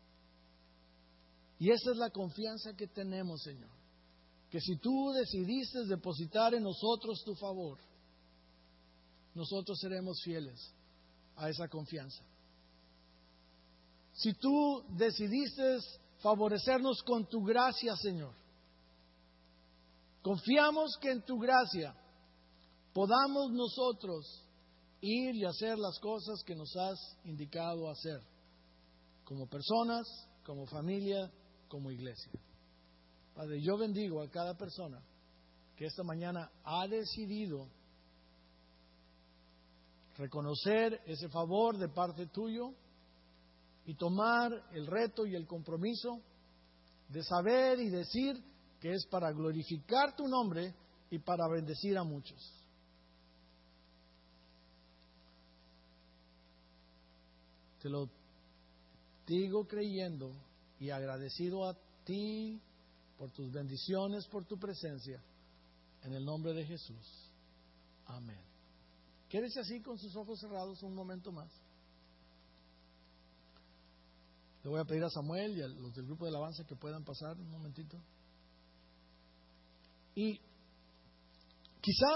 Y esa es la confianza que tenemos, Señor. Que si tú decidiste depositar en nosotros tu favor, nosotros seremos fieles a esa confianza. Si tú decidiste favorecernos con tu gracia, Señor, confiamos que en tu gracia podamos nosotros ir y hacer las cosas que nos has indicado hacer, como personas, como familia, como iglesia. Padre, yo bendigo a cada persona que esta mañana ha decidido reconocer ese favor de parte tuyo y tomar el reto y el compromiso de saber y decir que es para glorificar tu nombre y para bendecir a muchos. Te lo digo creyendo y agradecido a ti por tus bendiciones, por tu presencia, en el nombre de Jesús. Amén. Quédese así con sus ojos cerrados un momento más. Le voy a pedir a Samuel y a los del grupo de alabanza que puedan pasar un momentito. Y quizá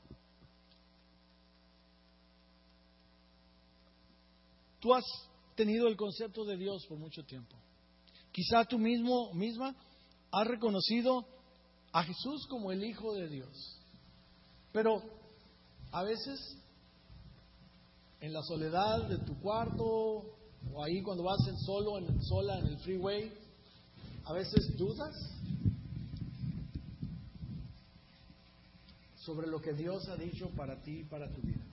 tú has tenido el concepto de Dios por mucho tiempo. Quizá tú mismo, misma, has reconocido a Jesús como el Hijo de Dios. Pero a veces, en la soledad de tu cuarto, o ahí cuando vas en solo, en sola, en el freeway, a veces dudas sobre lo que Dios ha dicho para ti y para tu vida.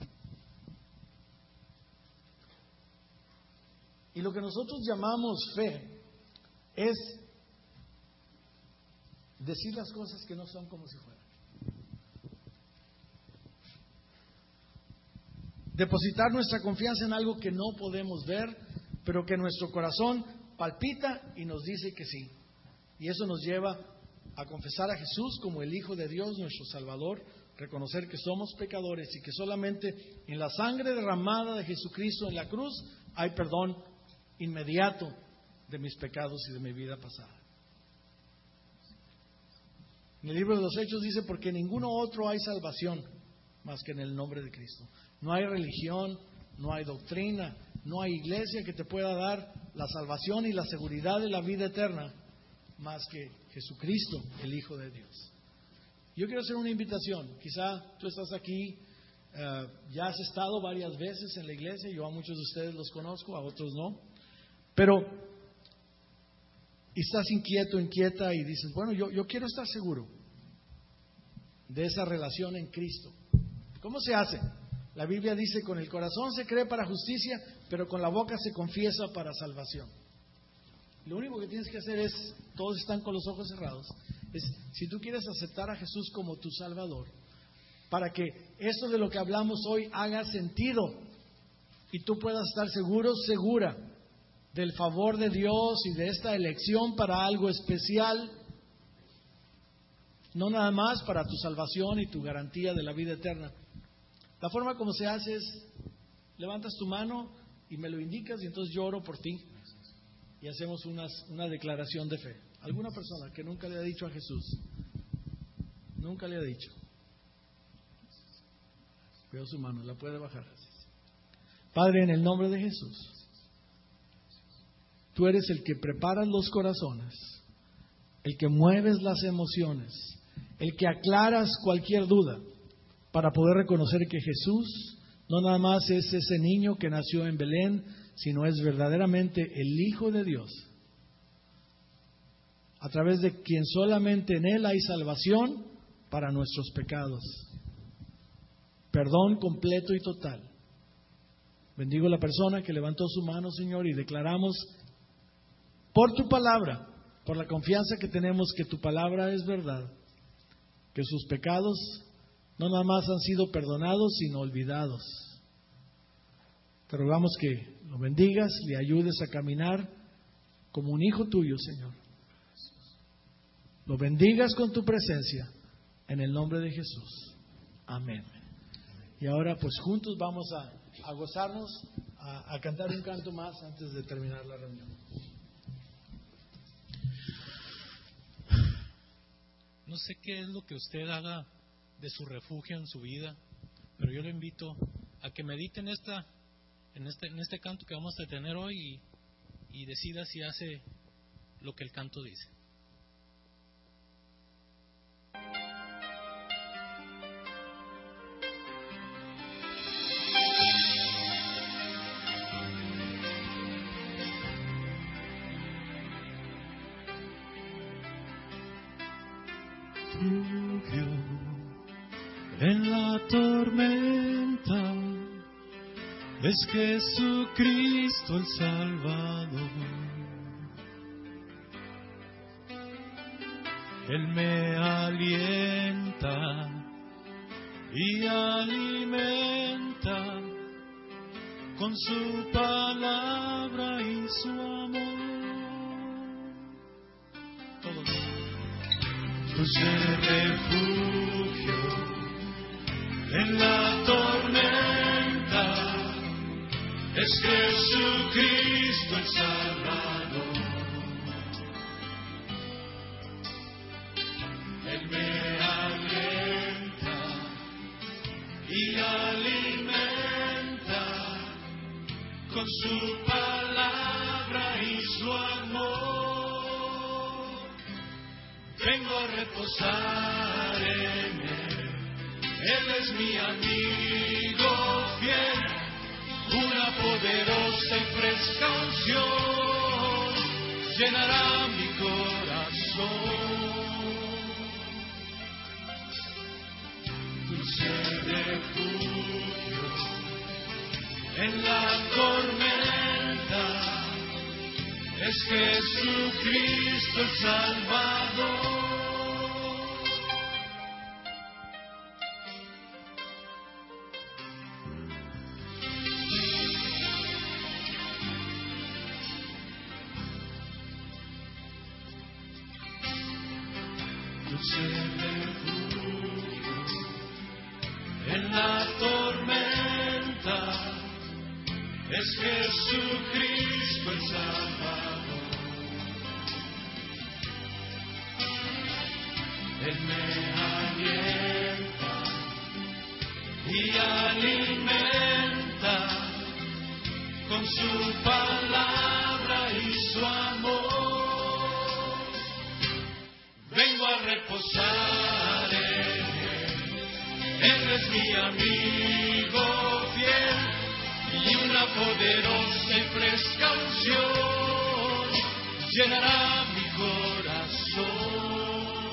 Y lo que nosotros llamamos fe es decir las cosas que no son como si fueran. depositar nuestra confianza en algo que no podemos ver, pero que nuestro corazón palpita y nos dice que sí. Y eso nos lleva a confesar a Jesús como el Hijo de Dios, nuestro Salvador, reconocer que somos pecadores y que solamente en la sangre derramada de Jesucristo en la cruz hay perdón inmediato de mis pecados y de mi vida pasada. En el libro de los Hechos dice, porque en ninguno otro hay salvación más que en el nombre de Cristo. No hay religión, no hay doctrina, no hay iglesia que te pueda dar la salvación y la seguridad de la vida eterna más que Jesucristo, el Hijo de Dios. Yo quiero hacer una invitación. Quizá tú estás aquí, uh, ya has estado varias veces en la iglesia, yo a muchos de ustedes los conozco, a otros no, pero y estás inquieto, inquieta y dices, bueno, yo, yo quiero estar seguro de esa relación en Cristo. ¿Cómo se hace? La Biblia dice, con el corazón se cree para justicia, pero con la boca se confiesa para salvación. Lo único que tienes que hacer es, todos están con los ojos cerrados, es si tú quieres aceptar a Jesús como tu Salvador, para que esto de lo que hablamos hoy haga sentido y tú puedas estar seguro, segura del favor de Dios y de esta elección para algo especial, no nada más para tu salvación y tu garantía de la vida eterna. La forma como se hace es, levantas tu mano y me lo indicas y entonces yo oro por ti y hacemos unas, una declaración de fe. ¿Alguna persona que nunca le ha dicho a Jesús? Nunca le ha dicho. Veo su mano, la puede bajar. Padre, en el nombre de Jesús, tú eres el que preparas los corazones, el que mueves las emociones, el que aclaras cualquier duda para poder reconocer que Jesús no nada más es ese niño que nació en Belén, sino es verdaderamente el Hijo de Dios, a través de quien solamente en Él hay salvación para nuestros pecados, perdón completo y total. Bendigo a la persona que levantó su mano, Señor, y declaramos por tu palabra, por la confianza que tenemos que tu palabra es verdad, que sus pecados no nada más han sido perdonados, sino olvidados. Te rogamos que lo bendigas, le ayudes a caminar como un hijo tuyo, Señor. Lo bendigas con tu presencia, en el nombre de Jesús. Amén. Y ahora pues juntos vamos a, a gozarnos, a, a cantar un canto más antes de terminar la reunión. No sé qué es lo que usted haga de su refugio en su vida, pero yo le invito a que medite en esta, en este, en este canto que vamos a tener hoy y, y decida si hace lo que el canto dice. En la tormenta es Jesucristo el Salvador. Él me alienta y alimenta con su palabra y su amor. Todos. Dulce refugio en la tormenta es Jesucristo el Salvador. Él me alienta y alimenta con su palabra y su amor. Vengo a reposar en Él. Él es mi amigo fiel, una poderosa y fresca unción llenará mi corazón. Dulce refugio en la tormenta es Jesucristo el Salvador. dulce refugio en la tormenta, es Jesucristo el Salvador. Él me alienta y alimenta con su palabra y su amor. Vengo a reposar en Él, Él es mi amigo fiel, y una poderosa y fresca unción llenará mi corazón.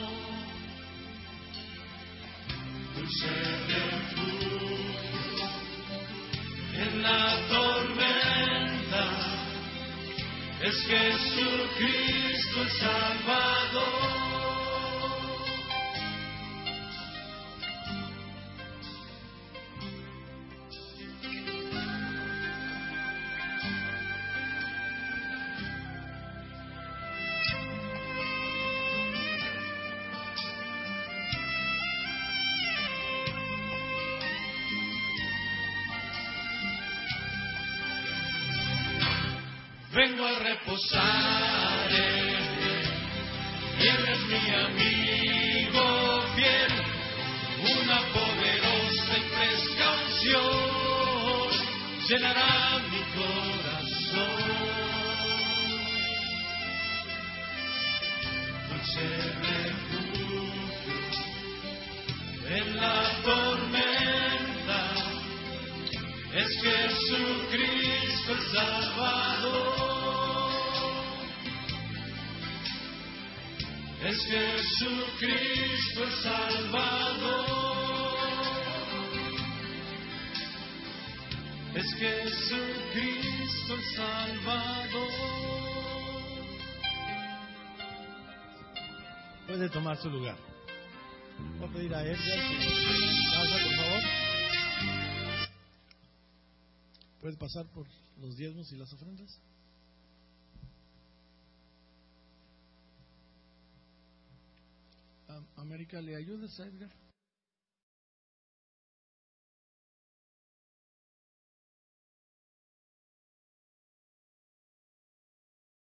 Dulce refugio en la tormenta, es Jesucristo el Salvador. Vengo a reposar en Él, Él es mi amigo fiel, una poderosa y fresca unción llenará mi corazón. Dulce refugio en la tormenta, es Jesucristo el Salvador. Es Jesucristo el Salvador. Es Jesucristo el Salvador. Puede tomar su lugar. Voy a pedir a Edgar que pasa, por favor. ¿Puedes pasar por los diezmos y las ofrendas? América, ¿le ayudas a Edgar?